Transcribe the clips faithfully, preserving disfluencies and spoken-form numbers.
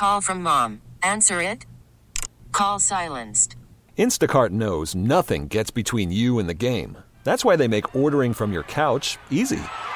Call from mom. Answer it. Call silenced. Instacart knows nothing gets between you and the game. That's why they make ordering from your couch easy.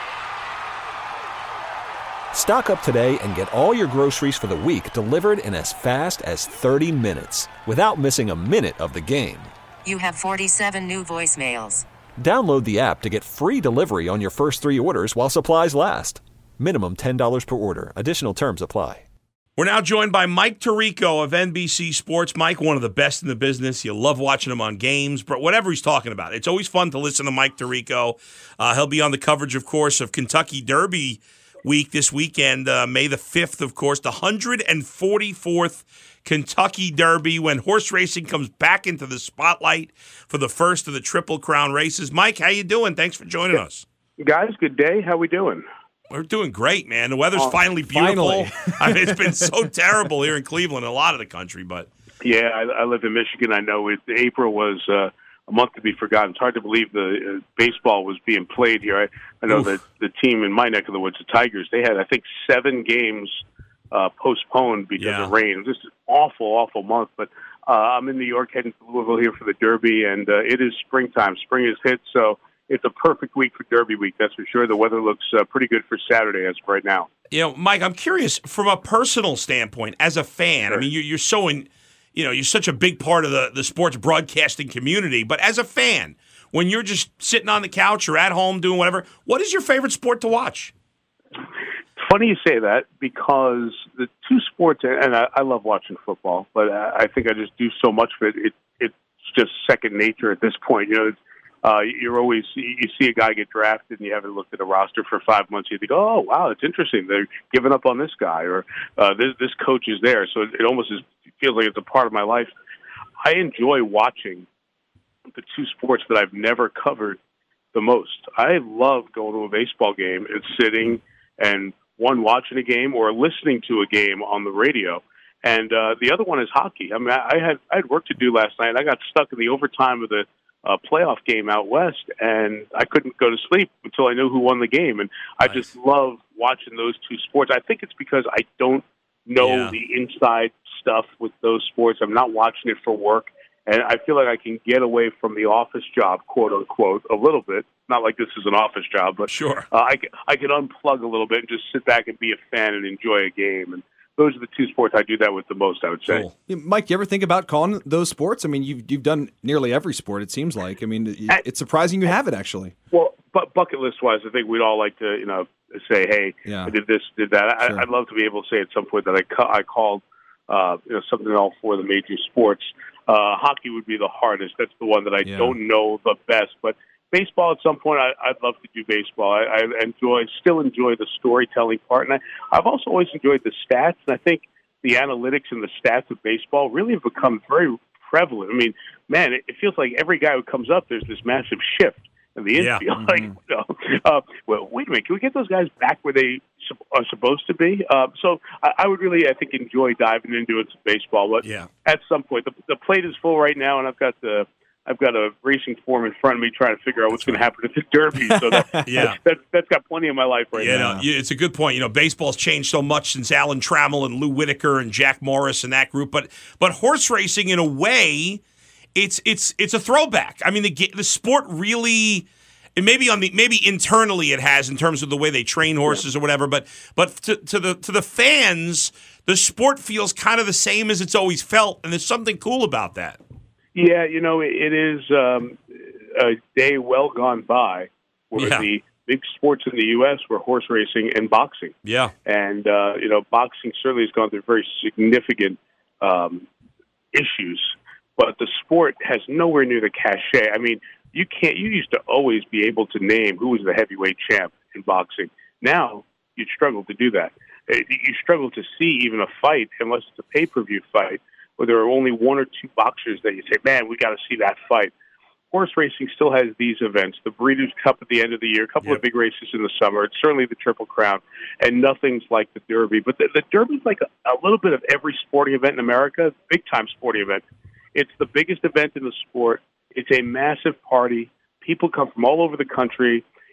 Stock up today and get all your groceries for the week delivered in as fast as thirty minutes without missing a minute of the game. You have forty-seven new voicemails. Download the app to get free delivery on your first three orders while supplies last. Minimum ten dollars per order. Additional terms apply. We're now joined by Mike Tirico of N B C Sports. Mike, one of the best in the business. You love watching him on games, but whatever he's talking about. It's always fun to listen to Mike Tirico. Uh, he'll be on the coverage, of course, of Kentucky Derby week this weekend, uh, May the fifth, of course, the one hundred forty-fourth Kentucky Derby, when horse racing comes back into the spotlight for the first of the Triple Crown races. Mike, how you doing? Thanks for joining us. Guys, good day. How we doing? We're doing great, man. The weather's Oh, finally beautiful. finally. I mean, it's been so terrible here in Cleveland, a lot of the country, but Yeah, I, I live in Michigan. I know it, April was uh, a month to be forgotten. It's hard to believe the uh, baseball was being played here. I, I know Oof. that the team in my neck of the woods, the Tigers, they had, I think, seven games uh, postponed because Yeah. of rain. It was just an awful, awful month. But uh, I'm in New York heading to Louisville here for the Derby, and uh, it is springtime. Spring is hit, so it's a perfect week for Derby week, that's for sure. The weather looks uh, pretty good for Saturday as of right now. you know, Mike, I'm curious from a personal standpoint, as a fan. Sure. I mean, you're, you're so in, you know, you're such a big part of the, the sports broadcasting community. But as a fan, when you're just sitting on the couch or at home doing whatever, what is your favorite sport to watch? It's funny you say that because the two sports, and I, I love watching football, but I think I just do so much of it. it it's just second nature at this point. You know, it's, Uh, you're always, you see a guy get drafted and you haven't looked at a roster for five months. You think, oh, wow, it's interesting. They're giving up on this guy, or uh, this, this coach is there. So it, it almost is, it feels like it's a part of my life. I enjoy watching the two sports that I've never covered the most. I love going to a baseball game and sitting and one, watching a game or listening to a game on the radio. And uh, the other one is hockey. I mean, I had, I had work to do last night. I got stuck in the overtime of the a playoff game out west, and I couldn't go to sleep until I knew who won the game. And I Nice. just love watching those two sports. I think it's because I don't know Yeah. the inside stuff with those sports. I'm not watching it for work, and I feel like I can get away from the office job, quote unquote, a little bit. Not like this is an office job, but Sure. uh, I, can, I can unplug a little bit and just sit back and be a fan and enjoy a game. And those are the two sports I do that with the most, I would say. Cool. Yeah, Mike, you ever think about calling those sports? I mean, you've you've done nearly every sport, it seems like. I mean, it- it's surprising you have it, actually. Well, but bucket list wise, I think we'd all like to, you know, say, "Hey, Yeah. I did this, did that." Sure. I, I'd love to be able to say at some point that I ca- I called, uh, you know, something in all four of the major sports. Uh, hockey would be the hardest. That's the one that I Yeah. don't know the best. But baseball, at some point, I, I'd love to do baseball. I, I enjoy, still enjoy the storytelling part, and I, I've also always enjoyed the stats. And I think the analytics and the stats of baseball really have become very prevalent. I mean, man, it, it feels like every guy who comes up, there's this massive shift in the Yeah. infield. Like, you know, uh, well, wait a minute, can we get those guys back where they sup- are supposed to be? Uh, so I, I would really, I think, enjoy diving into it, baseball. But Yeah. at some point, the, the plate is full right now, and I've got the. I've got a racing form in front of me trying to figure out what's going to happen at the Derby. So that, Yeah. that's, that's got plenty of my life right Yeah, now. no, you- it's a good point. You know, baseball's changed so much since Alan Trammell and Lou Whitaker and Jack Morris and that group. But but horse racing, in a way, it's it's it's a throwback. I mean, the ga- the sport really, and maybe on the maybe internally it has in terms of the way they train horses or whatever. But but to, to the to the fans, the sport feels kind of the same as it's always felt, and there's something cool about that. Yeah, you know, it is um, a day well gone by where Yeah. the big sports in the U S were horse racing and boxing. Yeah, And, uh, you know, boxing certainly has gone through very significant um, issues, but the sport has nowhere near the cachet. I mean, you can't, you used to always be able to name who was the heavyweight champ in boxing. Now, you'd struggle to do that. Uh, You struggle to see even a fight unless it's a pay-per-view fight, where there are only one or two boxers that you say, man, we got to see that fight. Horse racing still has these events, the Breeders' Cup at the end of the year, a couple Yep. of big races in the summer. It's certainly the Triple Crown, and nothing's like the Derby. But the, the Derby's like a, a little bit of every sporting event in America, big-time sporting event. It's the biggest event in the sport. It's a massive party. People come from all over the country.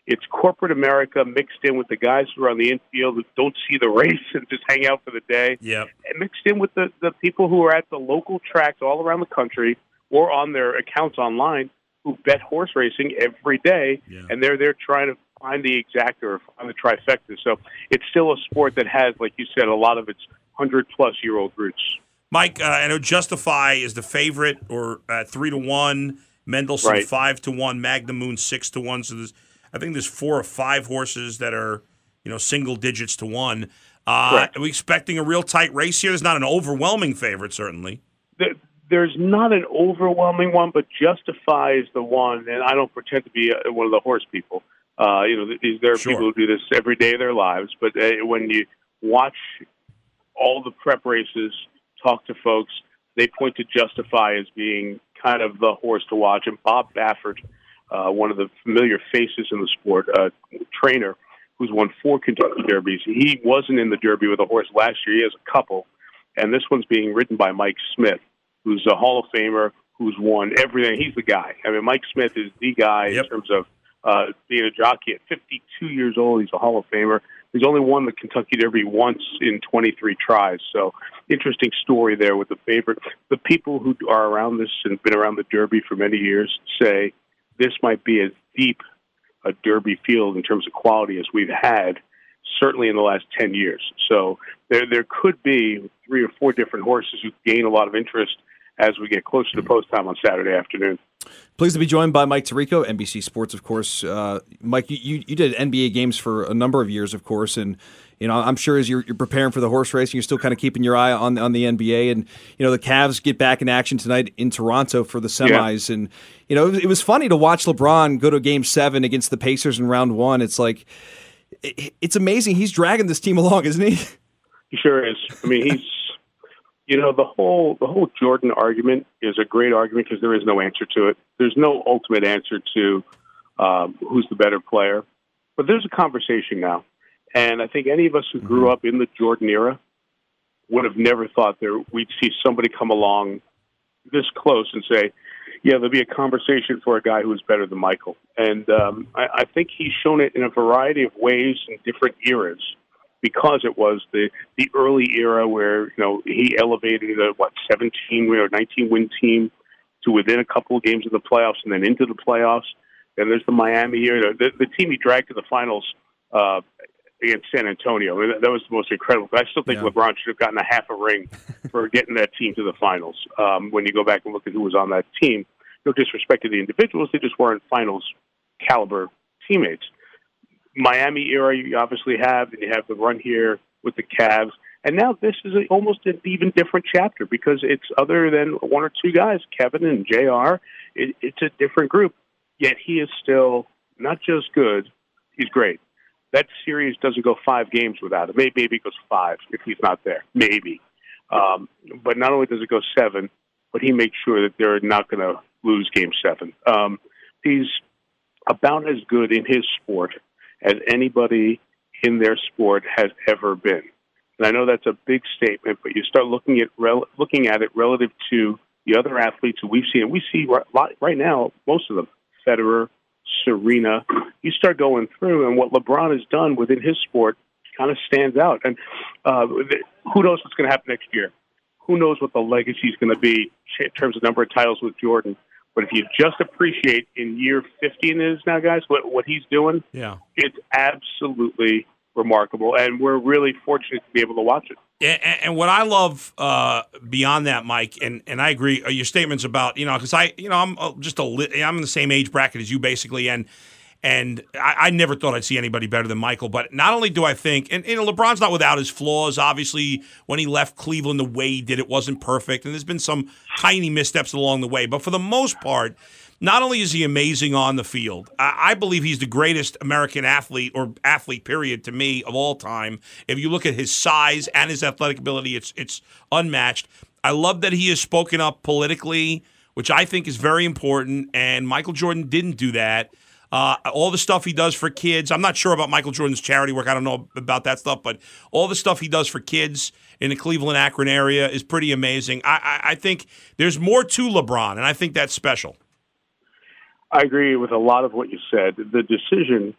it's corporate America mixed in with the guys who are on the infield who don't see the race and just hang out for the day. Yep. And mixed in with the, the people who are at the local tracks all around the country or on their accounts online who bet horse racing every day, yeah. and they're there trying to find the exacta or find the trifecta. So it's still a sport that has, like you said, a lot of its hundred-plus-year-old roots. Mike, uh, I know Justify is the favorite, or at three to one. Mendelssohn Right. five to one. Magnum Moon six to one. So there's, I think there's four or five horses that are, you know, single digits to one. Uh, are we expecting a real tight race here? There's not an overwhelming favorite, certainly. The, There's not an overwhelming one, but Justify is the one, and I don't pretend to be a, one of the horse people. Uh, you know, there are Sure. people who do this every day of their lives, but uh, when you watch all the prep races, talk to folks, they point to Justify as being kind of the horse to watch. And Bob Baffert, uh, one of the familiar faces in the sport, uh, trainer, who's won four Kentucky Derbies, he wasn't in the Derby with a horse last year. He has a couple, and this one's being ridden by Mike Smith, who's a Hall of Famer, who's won everything. He's the guy. I mean, Mike Smith is the guy Yep. in terms of uh, being a jockey. At fifty-two years old, he's a Hall of Famer. He's only won the Kentucky Derby once in twenty-three tries. So interesting story there with the favorite. The people who are around this and been around the Derby for many years say this might be as deep a Derby field in terms of quality as we've had, certainly in the last ten years. So there there could be three or four different horses who gain a lot of interest as we get closer to post time on Saturday afternoon. Pleased to be joined by Mike Tirico, N B C Sports, of course. Uh, Mike, you, you, you did N B A games for a number of years, of course, and you know I'm sure as you're, you're preparing for the horse racing, you're still kind of keeping your eye on on the N B A. And you know the Cavs get back in action tonight in Toronto for the semis, yeah. and you know it was, it was funny to watch LeBron go to Game Seven against the Pacers in Round One. It's like it, it's amazing he's dragging this team along, isn't he? He sure is. I mean, he's. You know, the whole the whole Jordan argument is a great argument because there is no answer to it. There's no ultimate answer to um, who's the better player. But there's a conversation now. And I think any of us who grew up in the Jordan era would have never thought there we'd see somebody come along this close and say, yeah, there'll be a conversation for a guy who's better than Michael. And um, I, I think he's shown it in a variety of ways in different eras. Because it was the, the early era where, you know, he elevated a, what, seventeen or nineteen win team to within a couple of games of the playoffs and then into the playoffs. And there's the Miami era. The, the team he dragged to the finals uh, against San Antonio. I mean, that was the most incredible. But I still think yeah. LeBron should have gotten a half a ring for getting that team to the finals. Um, when you go back and look at who was on that team, no disrespect to the individuals, they just weren't finals caliber teammates. Miami era you obviously have, and you have the run here with the Cavs. And now this is a, almost an even different chapter because it's other than one or two guys, Kevin and J R. It, it's a different group, yet he is still not just good, he's great. That series doesn't go five games without him. Maybe, maybe it goes five if he's not there. Maybe. Um, but not only does it go seven, but he makes sure that they're not going to lose game seven. Um, he's about as good in his sport as anybody in their sport has ever been. And I know that's a big statement, but you start looking at rel- looking at it relative to the other athletes who we've seen. And we see right, right now, most of them, Federer, Serena. You start going through, and what LeBron has done within his sport kind of stands out. And uh, who knows what's going to happen next year? Who knows what the legacy is going to be in terms of number of titles with Jordan? But if you just appreciate in year fifteen is now, guys, what, what he's doing, yeah, it's absolutely remarkable. And we're really fortunate to be able to watch it. And, and what I love uh, beyond that, Mike, and, and I agree, are your statements about, you know, because I, you know, I'm just a, I'm in the same age bracket as you basically, and and I, I never thought I'd see anybody better than Michael. But not only do I think, and you know, LeBron's not without his flaws. Obviously, when he left Cleveland, the way he did it wasn't perfect, and there's been some tiny missteps along the way. But for the most part, not only is he amazing on the field, I, I believe he's the greatest American athlete or athlete, period, to me of all time. If you look at his size and his athletic ability, it's it's unmatched. I love that he has spoken up politically, which I think is very important. And Michael Jordan didn't do that. Uh, all the stuff he does for kids. I'm not sure about Michael Jordan's charity work. I don't know about that stuff, but all the stuff he does for kids in the Cleveland, Akron area is pretty amazing. I, I, I think there's more to LeBron, and I think that's special. I agree with a lot of what you said. The decision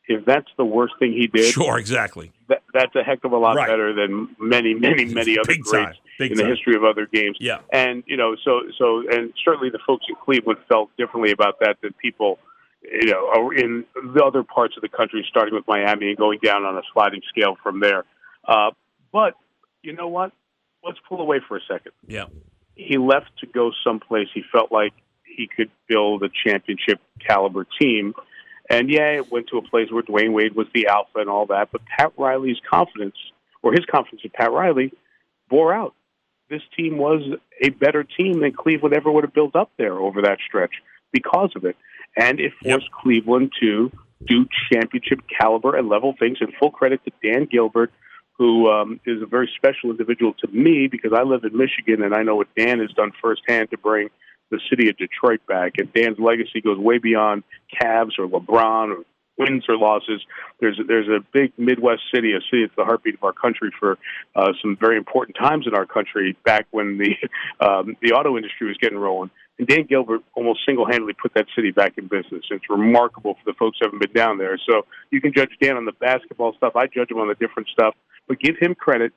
if that's the worst thing he did, Sure, exactly. that, that's a heck of a lot Right. better than many, many, many other Big greats time. Big in time. the history of other games. Yeah. And, you know, so, so, and certainly the folks in Cleveland felt differently about that than people, you know, are in the other parts of the country, starting with Miami and going down on a sliding scale from there. Uh, but you know what? Let's pull away for a second. Yeah. He left to go someplace he felt like he could build a championship caliber team. And yeah, it went to a place where Dwayne Wade was the alpha and all that, but Pat Riley's confidence, or his confidence in Pat Riley, bore out. This team was a better team than Cleveland ever would have built up there over that stretch because of it. And it forced yep. Cleveland to do championship caliber and level things. And full credit to Dan Gilbert, who um, is a very special individual to me because I live in Michigan and I know what Dan has done firsthand to bring the city of Detroit back. And Dan's legacy goes way beyond Cavs or LeBron or wins or losses. There's there's a big Midwest city, a city that's the heartbeat of our country for uh, some very important times in our country back when the um, the auto industry was getting rolling. And Dan Gilbert almost single-handedly put that city back in business. It's remarkable for the folks who haven't been down there. So you can judge Dan on the basketball stuff. I judge him on the different stuff. But give him credit.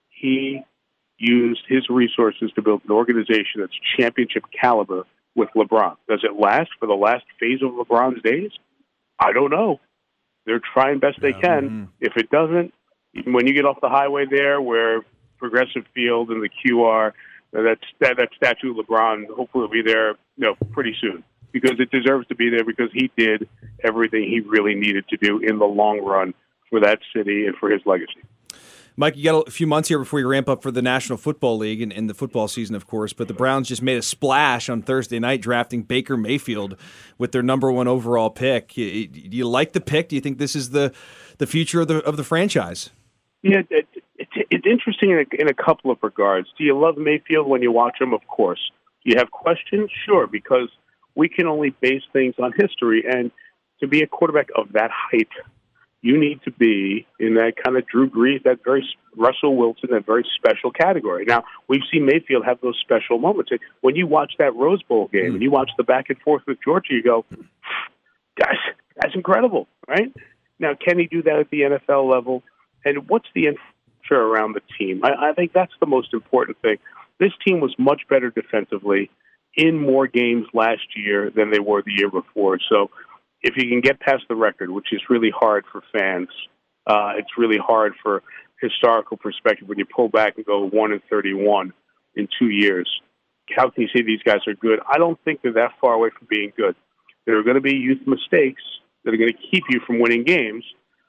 He used his resources to build an organization that's championship caliber with LeBron. Does it last for the last phase of LeBron's days? I don't know. They're trying best they can. Mm-hmm. If it doesn't, when you get off the highway there where Progressive Field and the Q are, That, that that statue of LeBron hopefully will be there, you know, pretty soon because it deserves to be there because he did everything he really needed to do in the long run for that city and for his legacy. Mike, you got a few months here before you ramp up for the National Football League and in the football season, of course, but the Browns just made a splash on Thursday night drafting Baker Mayfield with their number one overall pick. Do you like the pick? Do you think this is the the future of the of the franchise? Yeah, it, it, it's interesting in a, in a couple of regards. Do you love Mayfield when you watch him? Of course. Do you have questions? Sure, because we can only base things on history. And to be a quarterback of that height, you need to be in that kind of Drew Brees, that very Russell Wilson, that very special category. Now, we've seen Mayfield have those special moments. When you watch that Rose Bowl game, and you watch the back and forth with Georgia, you go, guys, that's incredible, right? Now, can he do that at the N F L level? And what's the infrastructure around the team? I, I think that's the most important thing. This team was much better defensively in more games last year than they were the year before. So if you can get past the record, which is really hard for fans, uh, it's really hard for historical perspective when you pull back and go one and thirty-one in two years. How can you say these guys are good? I don't think they're that far away from being good. There are going to be youth mistakes that are going to keep you from winning games.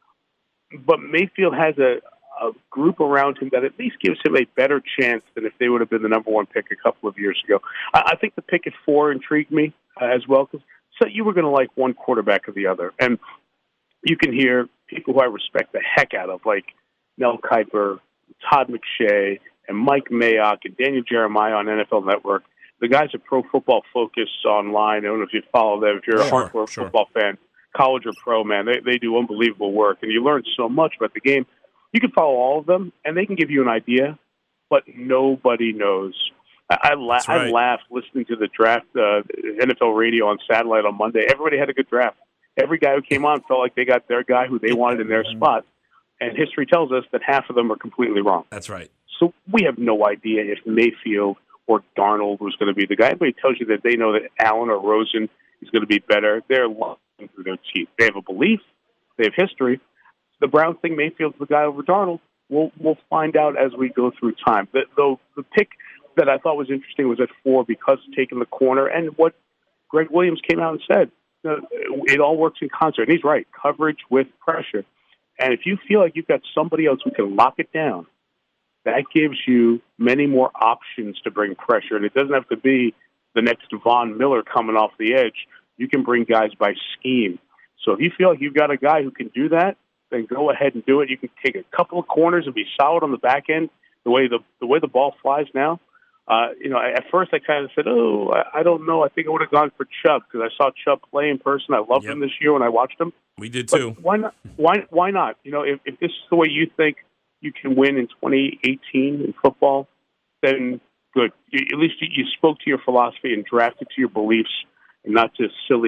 But Mayfield has a, a group around him that at least gives him a better chance than if they would have been the number one pick a couple of years ago. I, I think the pick at four intrigued me uh, as well, because so you were going to like one quarterback or the other. And you can hear people who I respect the heck out of, like Mel Kiper, Todd McShay, and Mike Mayock, and Daniel Jeremiah on N F L Network. The guys at Pro Football Focus online. I don't know if you follow them, if you're sure, a hardcore sure. football fan. College or pro, man, they they do unbelievable work, and you learn so much about the game. You can follow all of them, and they can give you an idea, but nobody knows. I I, la- right. I laughed listening to the draft, uh, N F L radio on satellite on Monday. Everybody had a good draft. Every guy who came on felt like they got their guy who they wanted in their spot, and history tells us that half of them are completely wrong. That's right. So we have no idea if Mayfield or Darnold was going to be the guy. Everybody tells you that they know that Allen or Rosen is going to be better. They're lying through their teeth. They have a belief. They have history. The Browns think Mayfield's the guy over Darnold. We'll we'll find out as we go through time. The, the, the pick that I thought was interesting was at four because taking the corner and what Greg Williams came out and said. Uh, it all works in concert. And he's right. Coverage with pressure. And if you feel like you've got somebody else who can lock it down, that gives you many more options to bring pressure. And it doesn't have to be the next Von Miller coming off the edge. You can bring guys by scheme. So if you feel like you've got a guy who can do that, then go ahead and do it. You can take a couple of corners and be solid on the back end. The way the the way the ball flies now, uh, you know, at first I kind of said, "Oh, I, I don't know. I think I would have gone for Chubb because I saw Chubb play in person. I loved yep. him this year when I watched him. We did but too. Why not? Why why not? You know, if, if this is the way you think you can win in twenty eighteen in football, then good. You, at least you, you spoke to your philosophy and drafted to your beliefs, and not just silly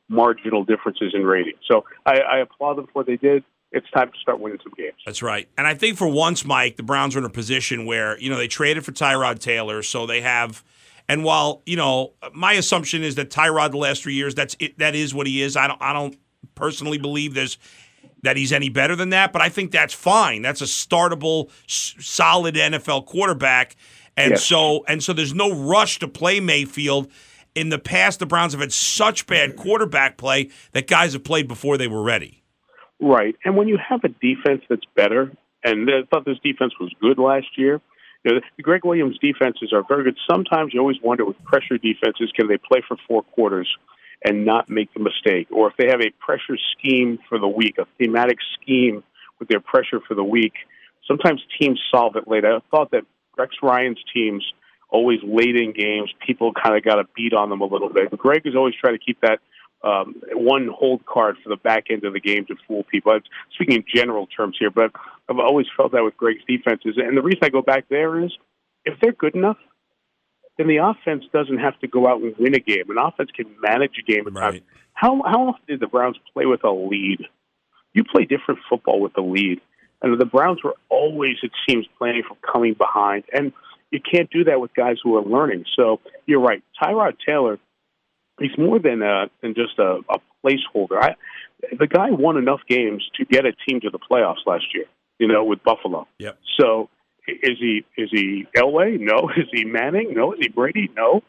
marginal differences in rating. So I, I applaud them for what they did. It's time to start winning some games. That's right. And I think for once, Mike, the Browns are in a position where, you know, they traded for Tyrod Taylor, so they have – and while, you know, my assumption is that Tyrod the last three years, that's it, that is what he is. I don't I don't personally believe there's that he's any better than that, but I think that's fine. That's a startable, s- solid N F L quarterback. And yes. so and so there's no rush to play Mayfield. In the past, the Browns have had such bad quarterback play that guys have played before they were ready. Right. And when you have a defense that's better, and I thought this defense was good last year, you know, the Greg Williams defenses are very good. Sometimes you always wonder with pressure defenses, can they play for four quarters and not make the mistake? Or if they have a pressure scheme for the week, a thematic scheme with their pressure for the week, sometimes teams solve it late. I thought that Rex Ryan's teams always late in games, people kind of got a beat on them a little bit. But Greg has always tried to keep that um, one hold card for the back end of the game to fool people. I'm speaking in general terms here, but I've always felt that with Greg's defenses. And the reason I go back there is if they're good enough, then the offense doesn't have to go out and win a game. An offense can manage a game at Right. times. How, how often did the Browns play with a lead? You play different football with a lead. And the Browns were always, it seems, planning for coming behind. And you can't do that with guys who are learning. So you're right. Tyrod Taylor, he's more than a, than just a, a placeholder. I, the guy won enough games to get a team to the playoffs last year, you know, with Buffalo. Yep. So is he is he Elway? No. Is he Manning? No. Is he Brady? No.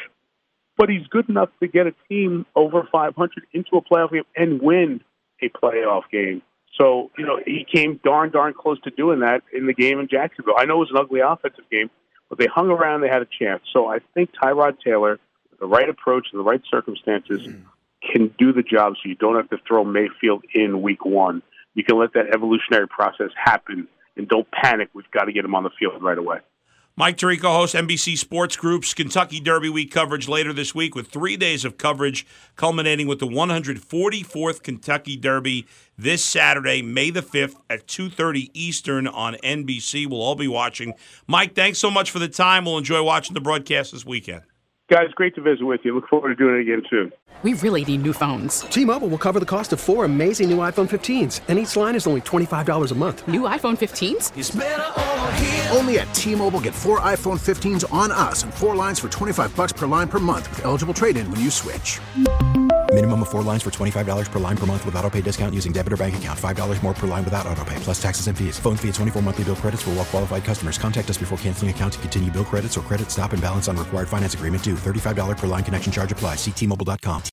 But he's good enough to get a team over five hundred into a playoff game and win a playoff game. So, you know, he came darn, darn close to doing that in the game in Jacksonville. I know it was an ugly offensive game, but they hung around, they had a chance. So I think Tyrod Taylor, with the right approach and the right circumstances, can do the job so you don't have to throw Mayfield in week one. You can let that evolutionary process happen, and don't panic. We've got to get him on the field right away. Mike Tirico hosts N B C Sports Group's Kentucky Derby Week coverage later this week with three days of coverage culminating with the one hundred forty-fourth Kentucky Derby this Saturday, May the fifth at two thirty Eastern on N B C. We'll all be watching. Mike, thanks so much for the time. We'll enjoy watching the broadcast this weekend. Guys, great to visit with you. Look forward to doing it again soon. We really need new phones. T-Mobile will cover the cost of four amazing new iPhone fifteens, and each line is only twenty-five dollars a month. New iPhone fifteens? It's better over here. Only at T-Mobile, get four iPhone fifteens on us and four lines for twenty-five dollars per line per month with eligible trade-in when you switch. Minimum of four lines for twenty-five dollars per line per month with autopay discount using debit or bank account. five dollars more per line without autopay, plus taxes and fees. Phone fee at twenty-four monthly bill credits for well-qualified customers. Contact us before canceling account to continue bill credits or credit stop and balance on required finance agreement due. thirty-five dollars per line connection charge applies. See T Mobile dot com.